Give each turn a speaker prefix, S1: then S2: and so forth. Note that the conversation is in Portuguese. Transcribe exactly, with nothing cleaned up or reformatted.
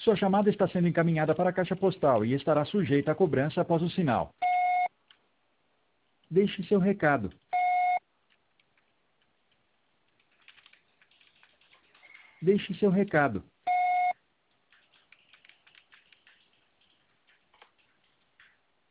S1: Sua chamada está sendo encaminhada para a caixa postal e estará sujeita a cobrança após o sinal. Deixe seu recado. Deixe seu recado.